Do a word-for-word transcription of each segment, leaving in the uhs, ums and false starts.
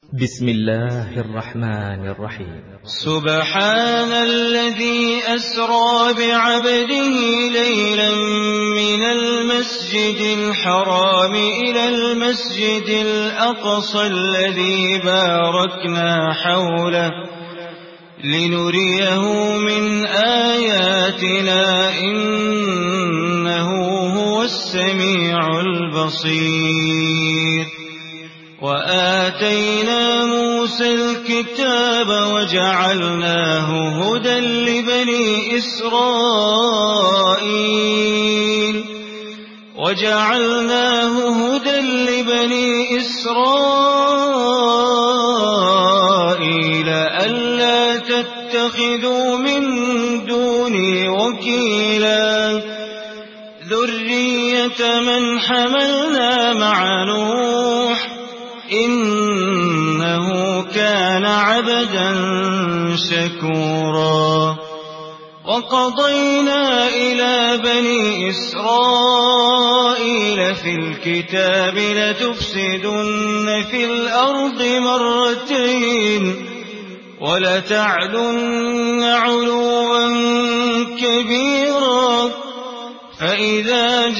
بسم الله الرحمن الرحيم. سبحان الذي أسرى بعبده ليلا من المسجد الحرام إلى المسجد الأقصى الذي باركنا حوله لنريه من آياتنا إنه هو السميع البصير. وآتينا موسى الكتاب وجعلناه هدى لبني إسرائيل وجعلناه هدى لبني إسرائيل ألا تتخذوا من دوني وكيلا ذرية من حملنا مع نوح إنه كان عبدا شكورا. وقضينا إلى بني إسرائيل في الكتاب لتفسدن في الأرض مرتين ولتعلن علوا كبيرا فإذا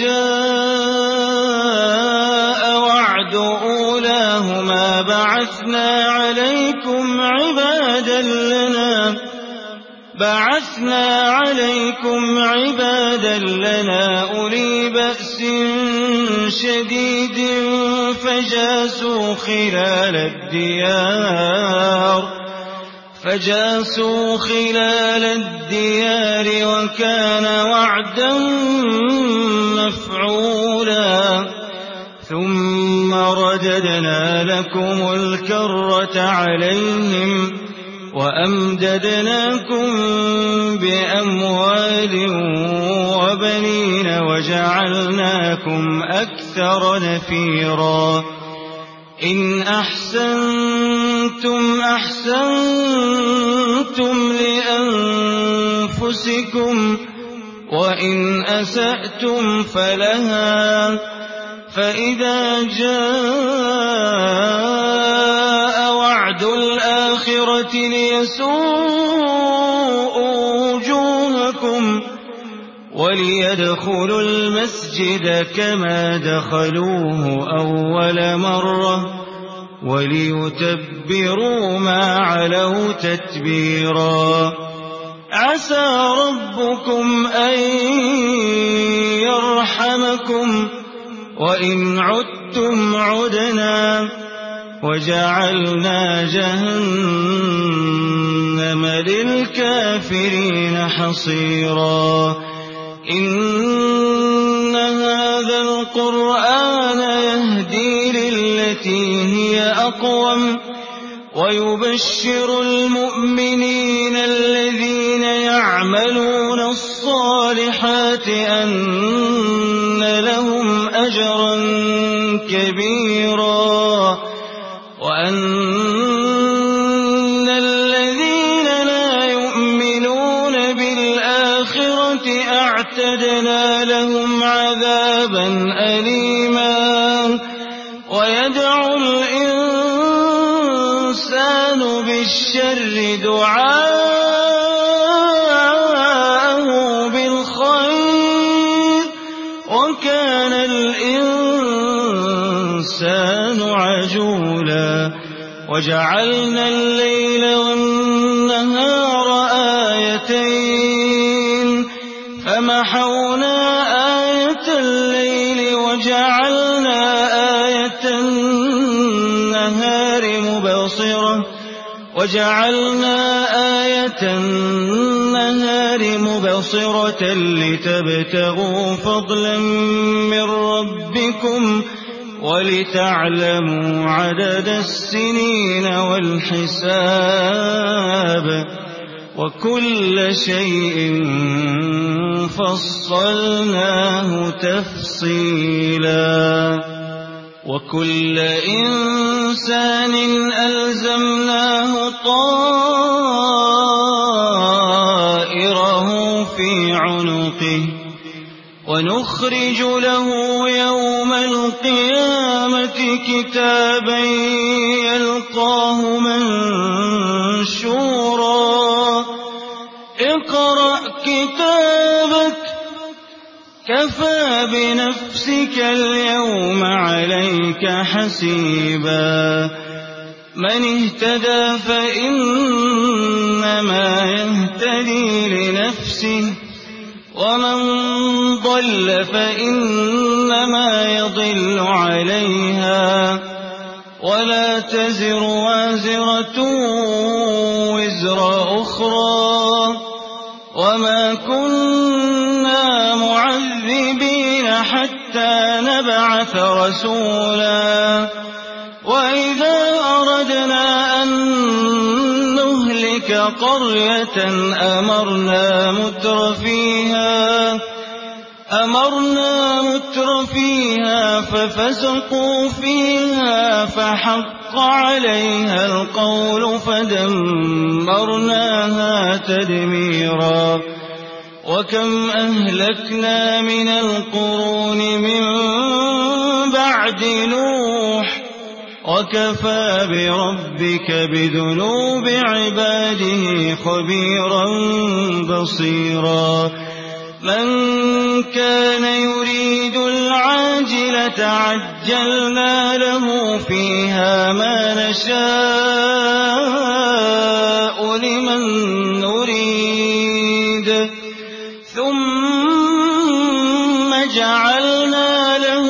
جاء وعد أولاهما بعثنا عليكم عبادا لنا بعثنا عليكم عبادا لنا أولي بأس شديد فجاسوا خلال الديار فجاسوا خلال الديار وكان وعدا مفعولا. ثم رددنا لكم الكرة عليهم وأمددناكم بأموال وبنين وجعلناكم أكثر نفيرا. إن أحسنتم أحسنتم لأنفسكم وإن أسأتم فلها فإذا جاء وعد الآخرة ليسوءوا وجوهكم وليدخلوا المسجد كما دخلوه أول مرة وليتبروا ما علوا تتبيرا. عسى ربكم أن يرحمكم وإن عدتم عدنا وجعلنا جهنم للكافرين حصيرا. إن هذا القرآن يهدي للتي هي أقوم ويبشر المؤمنين الذين يعملون الصالحات أن لهم أجرا كبيرا وأن الذين لا يؤمنون بالآخرة أعتدنا لهم عذابا أليما. ويدعو الإنسان بالشر دعاءه بالخير وكان الإنسان عجولا. وجعلنا الليل والنهار آيتين فمحونا آية الليل وجعلنا آية النهار مبصرة وجعلنا آية النهار مبصرة لتبتغوا فضلا من ربكم ولتعلموا عدد السنين والحساب وكل شيء فصلناه تفصيلا. وكل إنسان ألزمناه طائره في عنقه ونخرج له يوم القيامة كتابا يلقاه الله منشورا اقرأ كتابك كفى بنفسك اليوم عليك حسيبا من اهتدى فإنما يهتدي لنفسه ومن ضل فإنما يضل عليها ولا تزر وازرة وزر أخرى وما كنا معذبين حتى نبعث رسولا وإذا أردنا أن نهلك قرية أمرنا متر فيها أمرنا متر فيها ففسقوا فيها فحق عليها القول فدمرناها تدميرا وكم أهلكنا من القرون من بعد نوح وكفى بربك بذنوب عباده خبيرا بصيرا من كان يريد العاجلة عجلنا له فيها ما نشاء لمن نريد ثم جعلنا له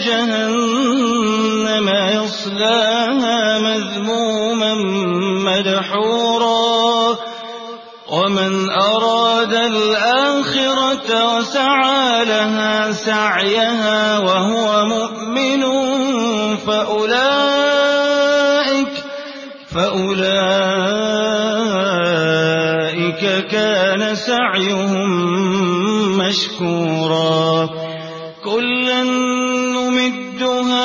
جهنم يصلاها مذموما مدحورا ومن أراد الآخرة وسعى لها سعيها وهو مؤمن فأولئك فأولئك كان سعيهم مشكورا كلا نمد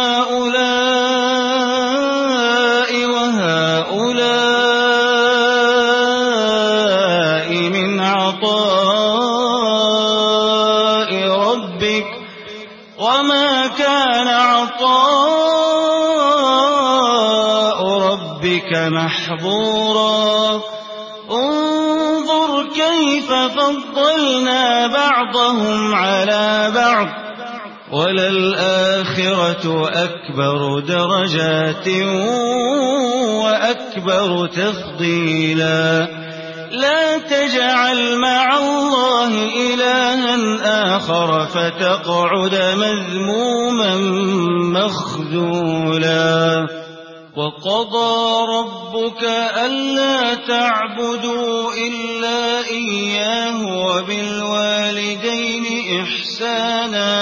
هؤلاء وهؤلاء من عطاء ربك وما كان عطاء ربك محظورا انظر كيف فضلنا بعضهم على بعض وللآخرة أكبر درجات وأكبر تفضيلا لا تجعل مع الله إلها آخر فتقعد مذموما مخذولا وقضى ربك ألا تعبدوا إلا إياه وبالوالدين إحسانا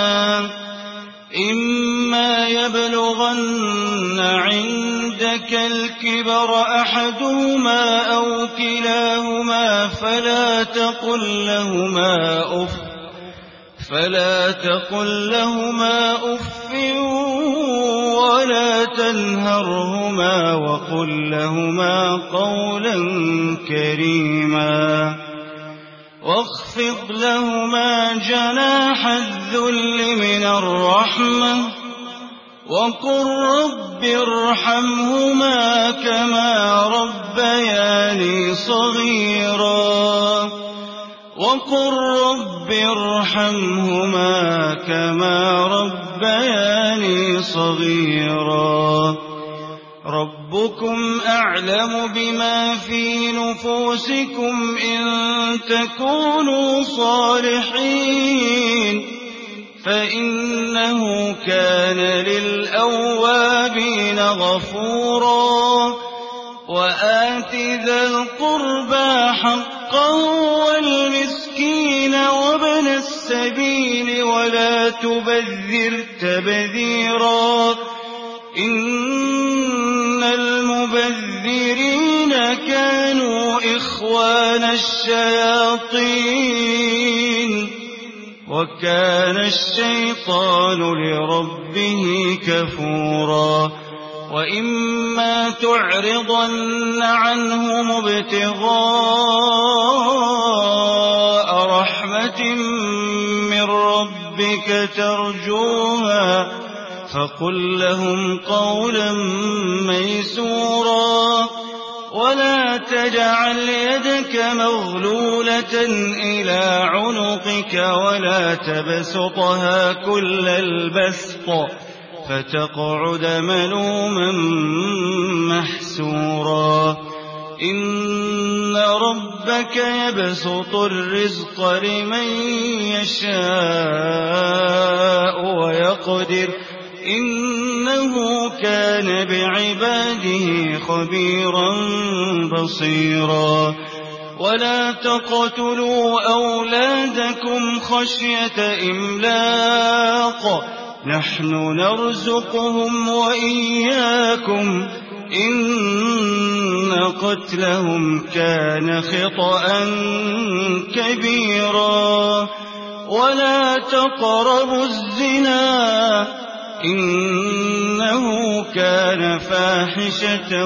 إما يبلغن عندك الكبر أحدهما أو كلاهما فلا تقل لهما أف فلا تقل لهما أف ولا تنهرهما وقل لهما قولا كريما واخفض لهما جناح الذل من الرحمة وقل رب ارحمهما كما ربياني صغيرا وقل رب ارحمهما كما ربياني صغيرا ربكم أعلم بما في نفوسكم إن تكونوا صالحين فإنه كان للأوابين غفورا وآت ذا القربى حقه والمسكين وابن السبيل ولا تبذر تبذيرا إن المبذرين كانوا إخوان الشياطين وكان الشيطان لربه كفورا وإما تعرضن عنهم ابتغاء رحمة من ربك ترجوها فقل لهم قولا ميسورا ولا تجعل يدك مغلولة إلى عنقك ولا تبسطها كل البسط فتقعد ملوما محسورا إن ربك يبسط الرزق لمن يشاء ويقدر إنه كان بعباده خبيرا بصيرا ولا تقتلوا أولادكم خشية إملاق نحن نرزقهم وإياكم إن قتلهم كان خطأ كبيرا ولا تقربوا الزنا إنه كان فاحشة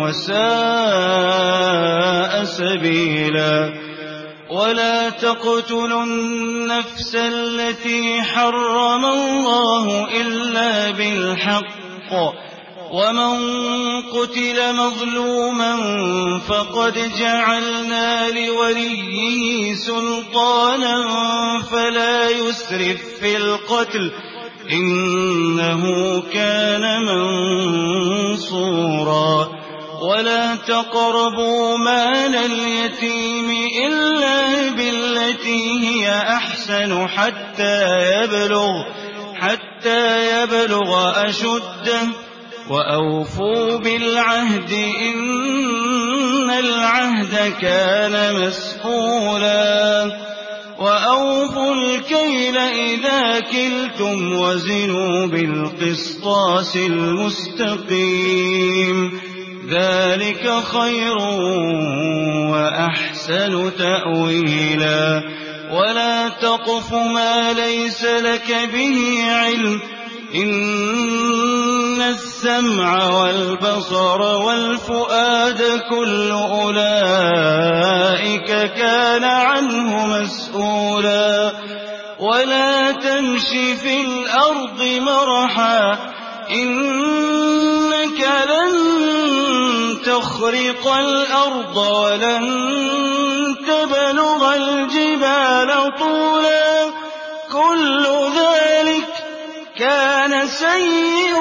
وساء سبيلا ولا تقتلوا النفس التي حرم الله إلا بالحق ومن قتل مظلوما فقد جعلنا لوليه سلطانا فلا يسرف في القتل إنه كان منصورا ولا تقربوا مال اليتيم إلا بالتي هي أحسن حتى يبلغ حتى يبلغ أشده وأوفوا بالعهد إن العهد كان مسؤولا وأوفوا الكيل إذا كلتم وزنوا بالقسطاس المستقيم ذلك خير وأحسن تأويلا ولا تقف ما ليس لك به علم إن السمع والبصر والفؤاد كل أولئك كان عنه مسؤولا ولا تمش في الأرض مرحا إنك لن تخرق الأرض ولن تبلغ الجبال طولا كل ذلك كان سيئا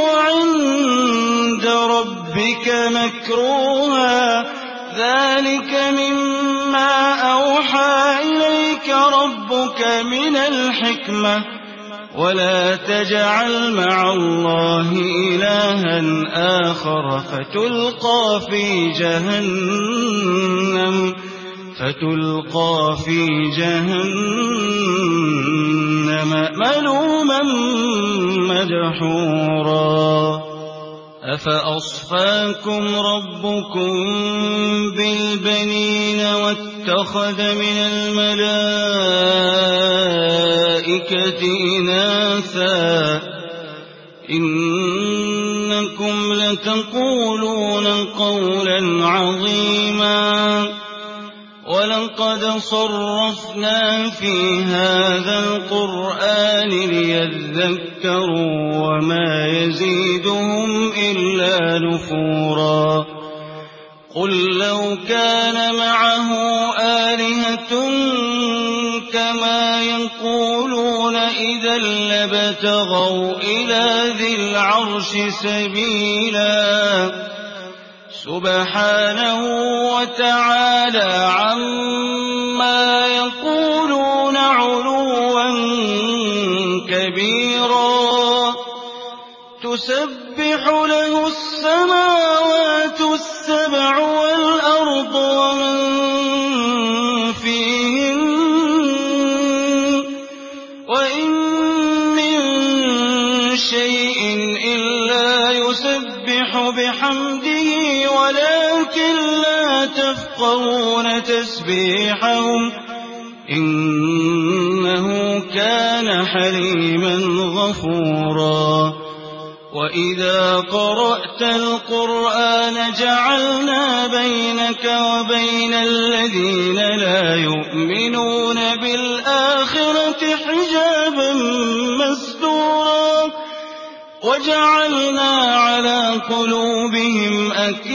عند ربك مكروها ذلك مما أوحى إليك ربك من الحكمة ولا تجعل مع الله إلها آخر فتلقى في جهنم فتلقى في جهنم ملوما مدحورا أفأصفاكم ربكم بالبنين واتخذ من الملائكة إناثا إنكم لتقولون قولا عظيما ولقد صرفنا في هذا القرآن ليذكروا وما يزيدهم إلا نفورا قل لو كان معه آلهة كما يقولون إذا لابتغوا إلى ذي العرش سبيلا سبحانه وتعالى عما يقولون علوا كبيرا تسبح له السماوات السبع والأرض ومن فيهن وإن من شيء إلا يسبح بحمده ولكن لا تفقهون تسبيحهم إنه كان حليما غفورا وإذا قرأت القرآن جعلنا بينك وبين الذين لا يؤمنون بالآخرة حجابا مستورا وجعلنا على قلوبهم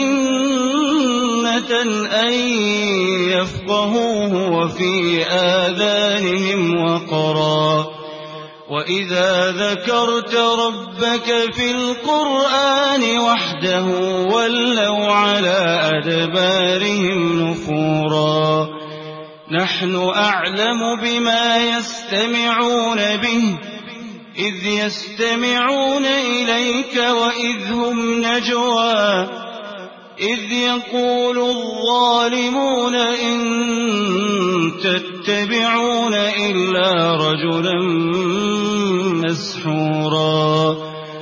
أكنة أن يفقهوه وفي آذانهم وقرا وإذا ذكرت ربك في القرآن وحده ولوا على أدبارهم نفورا نحن أعلم بما يستمعون به إذ يستمعون إليك وإذ هم نجوى إذ يقول الظالمون إن تتبعون إلا رجلا مسحورا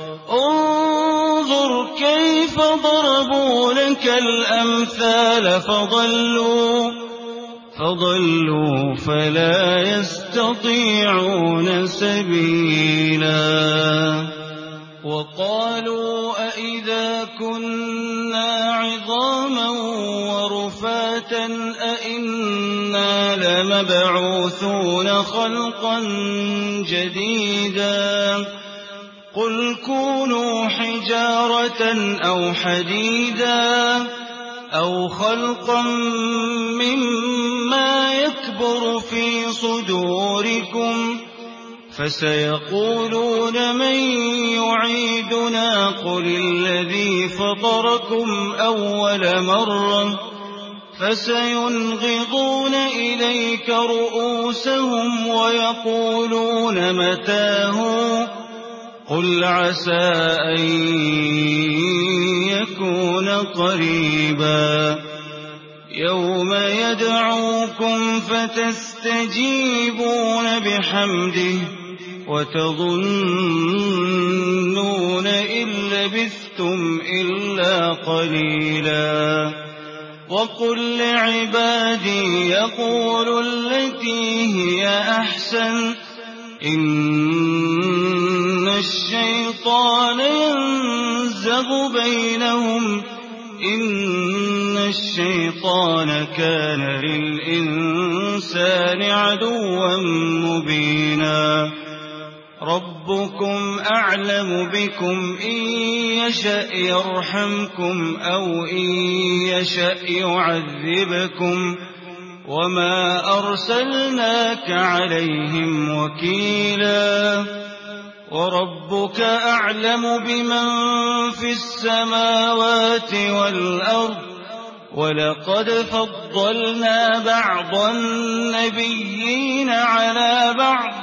انظر كيف ضربوا لك الأمثال فضلوا فضلوا فلا يستطيعون سبيلا وقالوا أئذا كنا عظاما ورفاتا أئنا لمبعوثون خلقا جديدا قل كونوا حجارة أو حديدا أو خلقا مما يكبر في صدوركم فسيقولون من يعيدنا قل الذي فطركم أول مرة فسينغضون إليك رؤوسهم ويقولون متاه قل عسى أن يكون قريبا يوم يدعوكم فتستجيبون بحمده وتظنون إن لبثتم إلا قليلا وقل لعبادي يقولوا التي هي أحسن إن الشيطان ينزغ بينهم إن الشيطان كان للإنسان عدوا مبينا ربكم أعلم بكم إن يشأ يرحمكم أو إن يشأ يعذبكم وما أرسلناك عليهم وكيلا وربك أعلم بمن في السماوات والأرض ولقد فضلنا بعض النبيين على بعض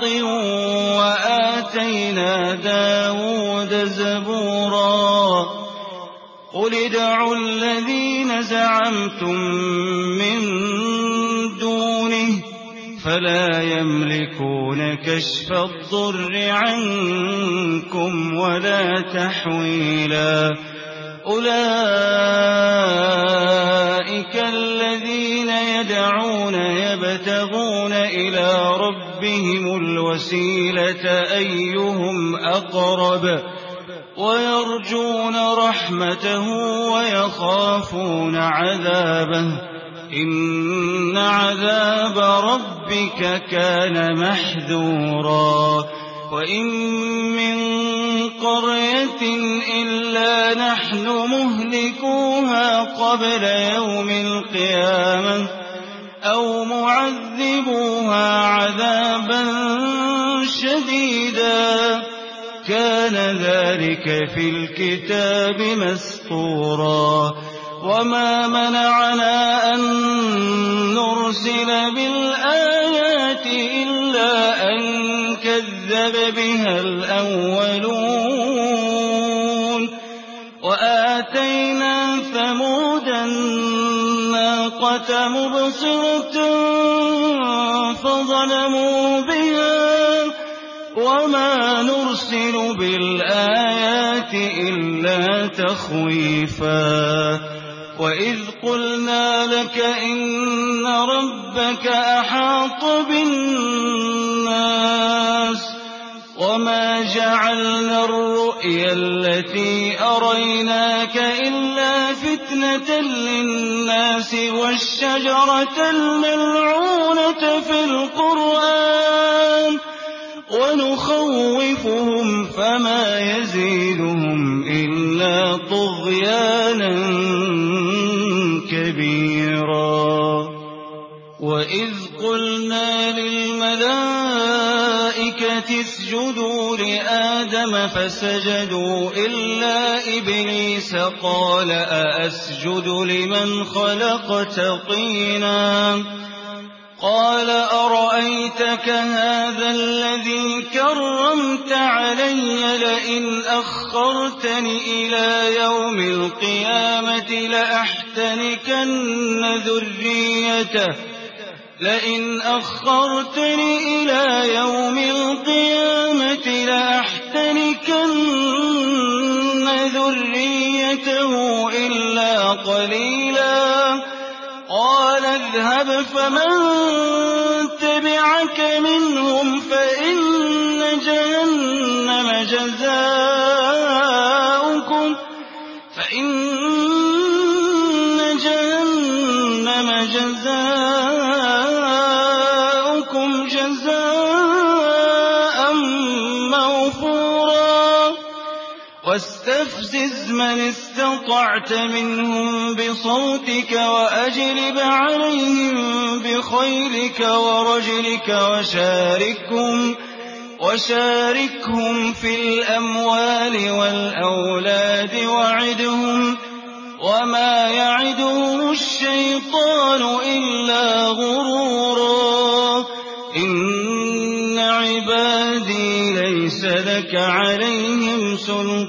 وآتينا داود زبورا قل ادعوا الذين زعمتم من دونه فلا يملكون كشف الضر عنكم ولا تحويلا أولئك الذين يدعون يبتغون إلى ربهم الوسيلة أيهم أقرب ويرجون رحمته ويخافون عذابه إن عذاب ربك كان محذورا وإن من قرية إلا نحن مهلكوها قبل يوم القيامة أو معذبوها عذابا شديدا كان ذلك في الكتاب مسطورا وما منعنا أن نرسل بالآيات إلا أن كذب بها الأولون وآتينا ثمود الناقة مبصرة فظلموا بها وما نرسل بالآيات إلا تخويفا وإذ قلنا لك إن ربك أحاط بالناس وما جعلنا الرؤيا التي أريناك إلا فتنة للناس والشجرة الملعونة في القرآن ونخوفهم فما يزيدهم إلا طغيانا كبيرا. وإذ قلنا للملائكة اسجدوا لآدم فسجدوا إلا إبليس قال أأسجد لمن خلقت طينا قال أرأيتك هذا الذي كرمت علي لئن أخرتني إلى يوم القيامة لأحتنكن ذريته لئن أخرتني إلى يوم القيامة لأحتنكن ذريته إلا قليلا قال اذهب فمن تبعك منهم فإن جهنم جزاؤكم فإن جهنم جزاؤكم جزاء موفورا واستفزز من استطعت منهم بصوتك وأجلب عليهم بخيلك ورجلك وشاركهم وشاركهم في الأموال والأولاد وعدهم وما يعدهم الشيطان إلا غرورا إن عبادي ليس لك عليهم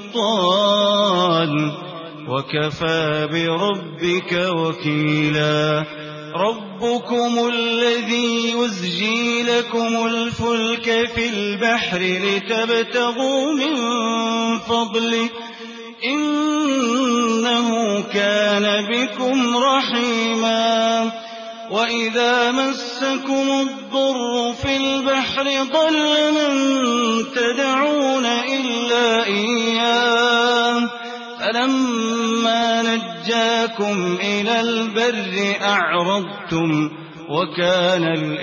سلطان وكفى بربك وكيلا. ربكم الذي يزجي لكم الفلك في البحر لتبتغوا من فضله إنه كان بكم رحيما. وإذا مسكم الضر في البحر ضل من تدعون إلا إياه فلما نجاكم إلى البر أعرضتم وكان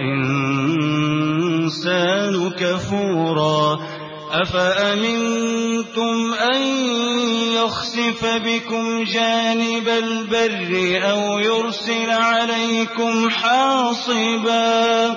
الإنسان كفورا. أفأمنتم أن يخسف بكم جانب البر أو يرسل عليكم حاصبا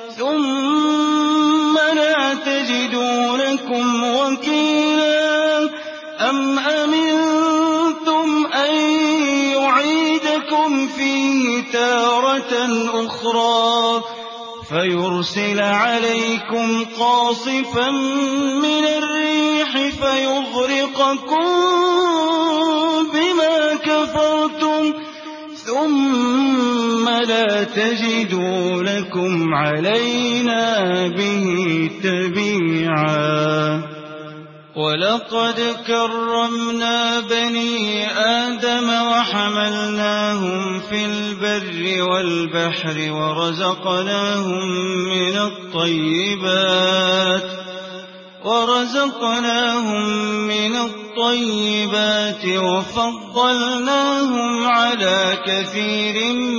ثم لا تجدوا لكم وكيلا أم أمنتم أن يعيدكم فيه تارة أخرى فيرسل عليكم قاصفا من الريح فيغرقكم بما كفرتم ثم لا تجدوا لكم علينا به تبيعا. ولقد كرمنا بني آدم وحملناهم في البر والبحر ورزقناهم من الطيبات ورزقناهم من الطيبات وفضلناهم على كثير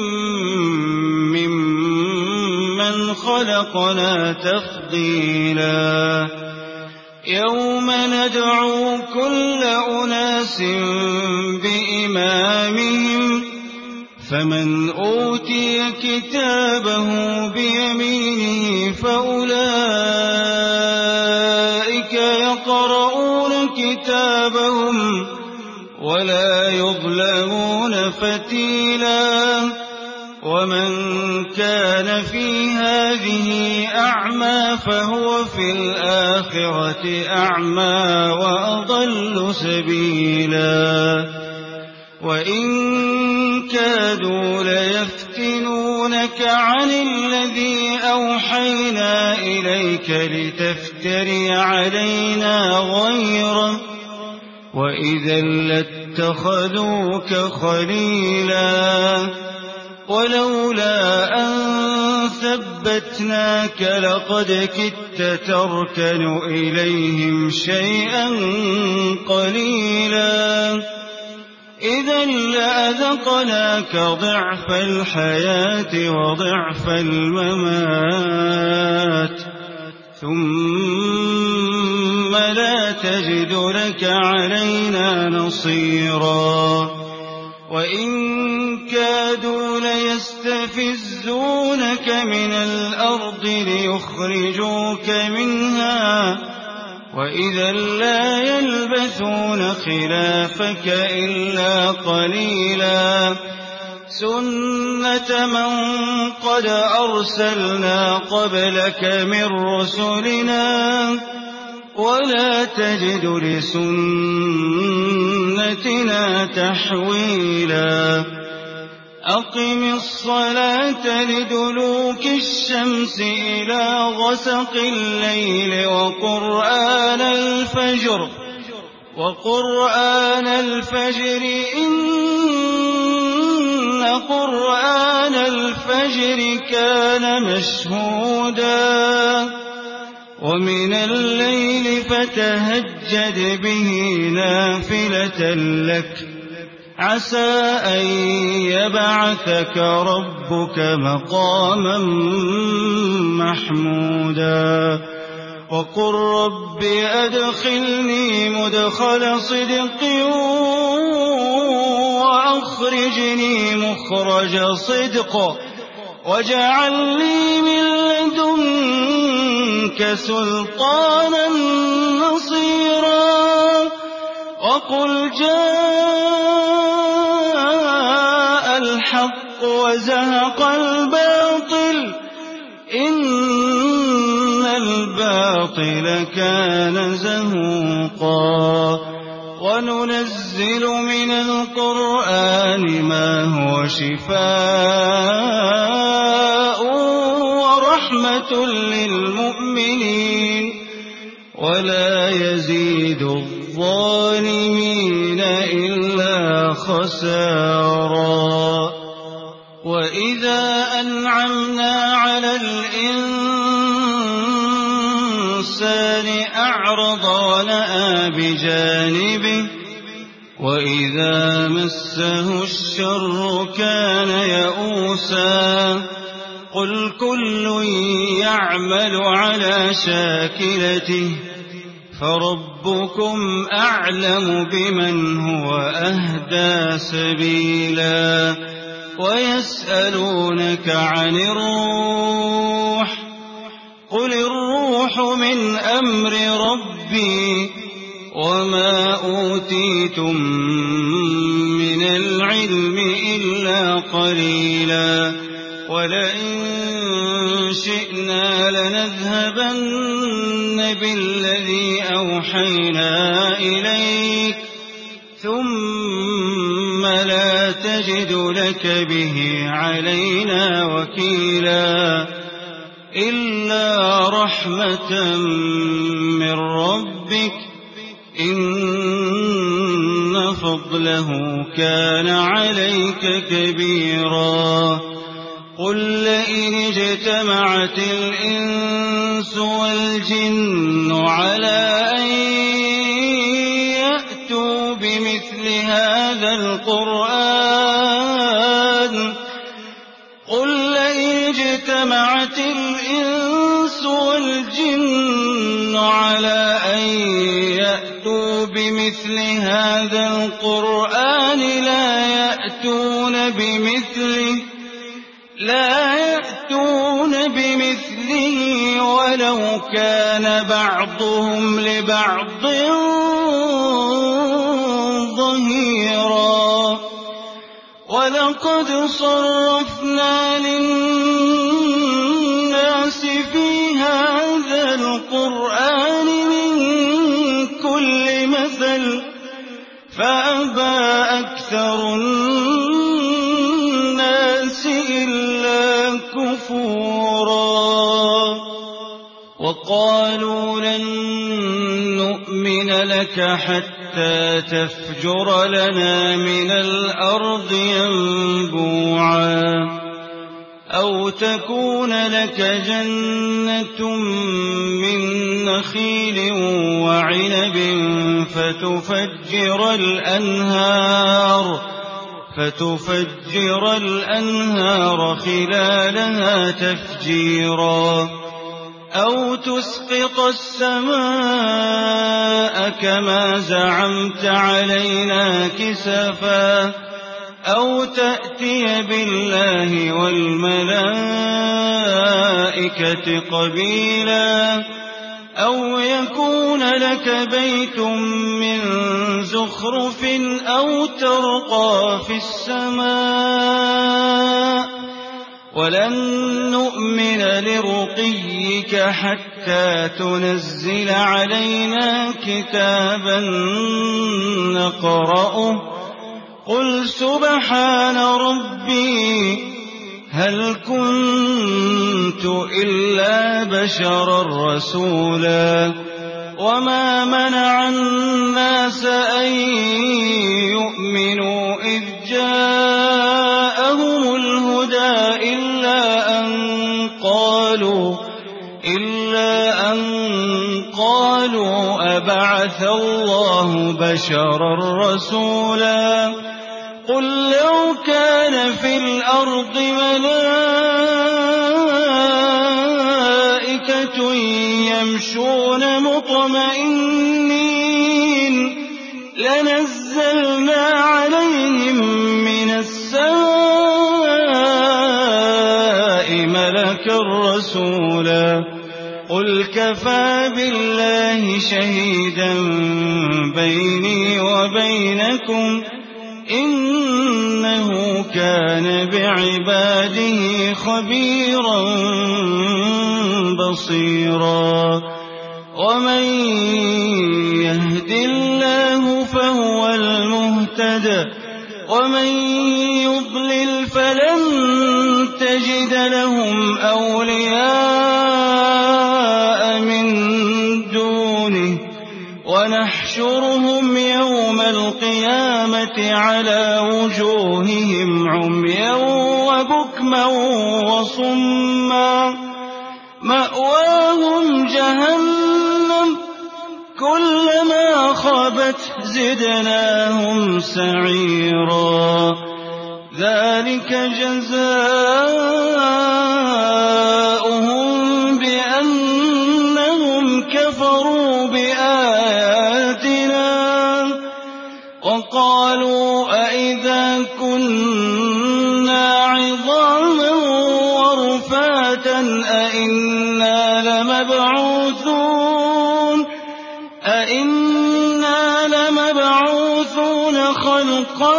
ممن خلقنا تفضيلا. يوم ندعو كل أناس بإمامهم فمن أوتي كتابه بيمينه فأولئك يقرؤون كتابهم ولا يظلمون فتيلا. ومن كان في هذه أعمى فهو في الآخرة أعمى وأضل سبيلا. وإن كادوا ليفتنونك عن الذي أوحينا إليك لتفتري علينا غيره وإذا لاتخذوك خليلا. ولولا أن ثبتناك لقد كدت تركن إليهم شيئا قليلا إذا لأذقناك ضعف الحياة وضعف الممات ثم لا تجد لك علينا نصيرا وإن كادوا ليستفزونك من الأرض ليخرجوك منها وإذا لا يلبثون خلافك إلا قليلا سنة من قد أرسلنا قبلك من رسلنا ولا تجد لسنتنا تحويلا أقم الصلاة لدلوك الشمس إلى غسق الليل وقرآن الفجر وقرآن الفجر إن قرآن الفجر كان مشهودا ومن الليل فتهجد به نافلة لك عسى أن يبعثك ربك مقاما محمودا وقل رب أدخلني مدخل صدق وأخرجني مخرج صدق واجعل لي من لدنك سلطانا نصيرا وقل جاء الحق وزهق الباطل إن الباطل كان زهوقا وننزل من القرآن ما هو شفاء ورحمة للمؤمنين ولا يزيد الظالمين إلا خسارا وإذا أنعمنا على الإنسان أعرض ونأى بجانبه وإذا مسه الشر كان يئوسا قل كل يعمل على شاكلته فربكم أعلم بمن هو أهدى سبيلا ويسألونك عن الروح قل الروح من أمر ربي وما أوتيتم من العلم إلا قليلا ولئن شئنا لنذهبن بالذي أوحينا إليك ثم لا تجد لك به علينا وكيلا إلا رحمة من ربك إن فضله كان عليك كبيرا قل لئن اجتمعت الإنس والجن على أن يأتوا بمثل هذا القرآن قل لئن اجتمعت الإنس والجن على أن يأتوا بمثل هذا القرآن لا يأتون بمثله لا يأتون بمثله ولو كان بعضهم لبعض ظهيرا ولقد صرفنا للناس في هذا القرآن من كل مثل فأبى أكثر الناس إلا كفورا وقالوا لن نؤمن لك حتى تفجر لنا من الأرض ينبوعا أو تكون لك جنة من نخيل وعنب فتفجر الأنهار فتفجر الأنهار خلالها تفجيرا أو تسقط السماء كما زعمت علينا كسفا أو تأتي بالله والملائكة قبيلا أو يكون لك بيت من زخرف أو ترقى في السماء ولن نؤمن لرقيك حتى تنزل علينا كتابا نقرأه قل سبحان ربي هل كنت إلا بشرا رسولا وما منع الناس أن يؤمنوا إذ جاءهم الهدى إلا أن قالوا إلا أن قالوا أبعث الله بشرا رسولا قل لو كان في الأرض ملائكة يمشون مطمئنين لنزلنا عليهم من السماء ملكا رسولا قل كفى بالله شهيدا بيني وبينكم إنه كان بعباده خبيرا بصيرا ومن يهد الله فهو المهتد ومن يضلل فلن تجد لهم أولياء من دونه ونحشرهم يوم القيامة على وجوههم عميا وبكما وصما مأواهم جهنم كلما خابت زدناهم سعيرا ذلك جزاؤهم بأنهم كفروا بآياتنا وقالوا أئذا كنا عظاما ورفاتا أئنا لمبعوثون أئنا لمبعوثون خلقا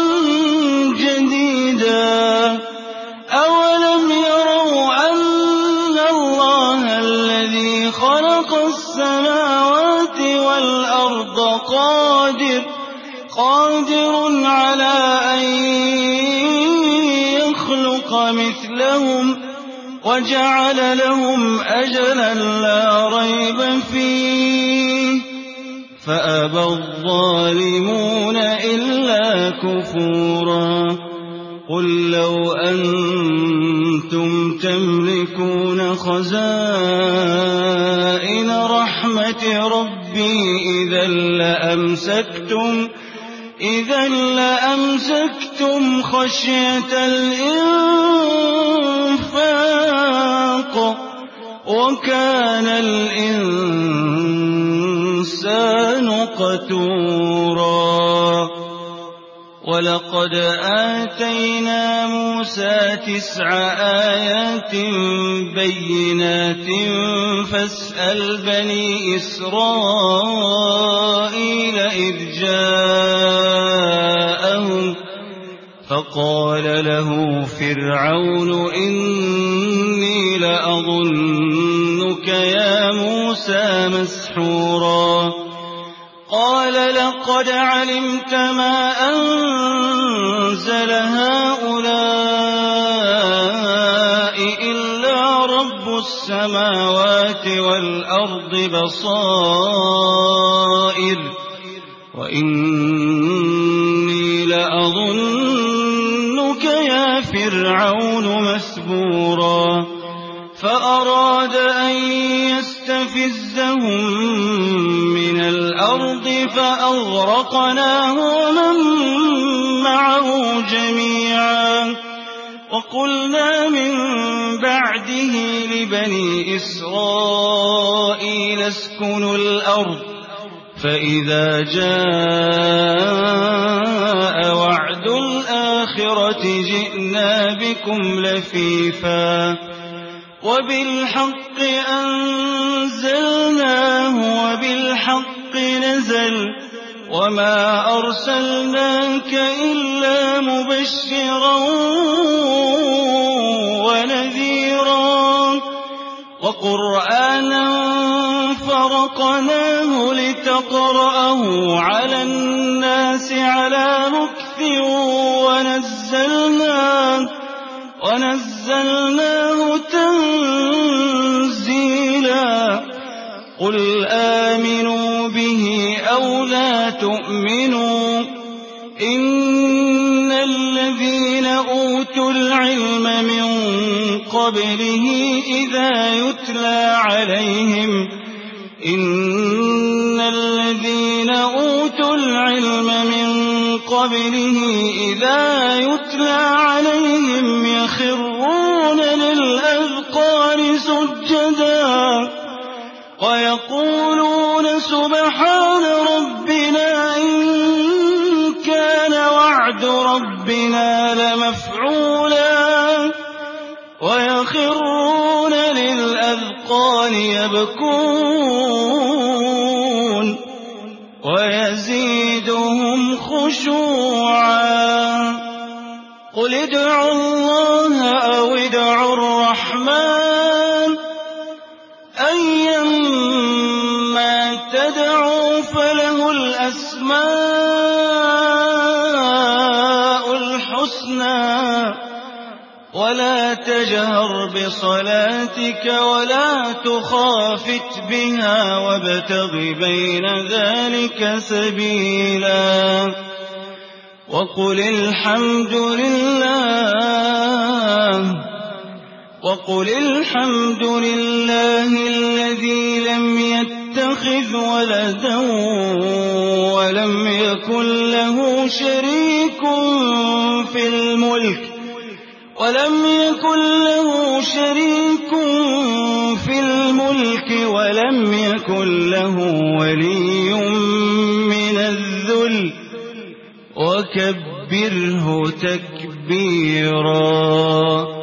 جديدا أولم يروا أن الله الذي خلق السماوات والأرض قادر قادر على أن يخلق مثلهم وجعل لهم أجلا لا ريب فيه فأبى الظالمون إلا كفورا قل لو أنتم تملكون خزائن رحمة ربي إذا لأمسكتم إذا لأمسكتم خشية الإنفاق وكان الإنسان قتورا ولقد آتينا موسى تسع آيات بينات فاسأل بني إسرائيل إذ جاءهم فقال له فرعون إني لأظنك يا موسى مسحورا قال لقد علمت ما أنزل هؤلاء إلا رب السماوات والأرض بصائر وإني لأظنك يا فرعون مثبورا فأراد أن يستفزهم من الأرض فأغرقناه ومن معه جميعا وقلنا من بعده لبني إسرائيل اسكنوا الأرض فإذا جاء وعد الآخرة جئنا بكم لفيفا وبالحق أنزلناه وبالحق نزل وما أرسلناك إلا مبشرا ونذيرا وقرآنا فرقناه لتقرأه على الناس على مكث ونزلناه ونزلناه تنزيلا قل آمنوا به أو لا تؤمنوا إن الذين أوتوا العلم من قبله إذا يتلى عليهم إن الذين أوتوا العلم من قبله إذا يتلى عليهم يخرون للأذقان سجدا ويقولون سبحان ربنا إن كان وعد ربنا لمفعولا ويخرون للأذقان يبكون ويزيدهم خشوعا قل ادعوا الله أو ادعوا الرحمن أيما تدعوا فله الأسماء الحسنى ولا تجهر بصلاتك ولا تخافت بها وابتغ بين ذلك سبيلا وقل الحمد لله وقل الحمد لله الذي لم يتخذ ولدا ولم يكن له شريك في الملك ولم يكن له شريك في الملك ولم يكن له ولي من الذل وكبره تكبيرا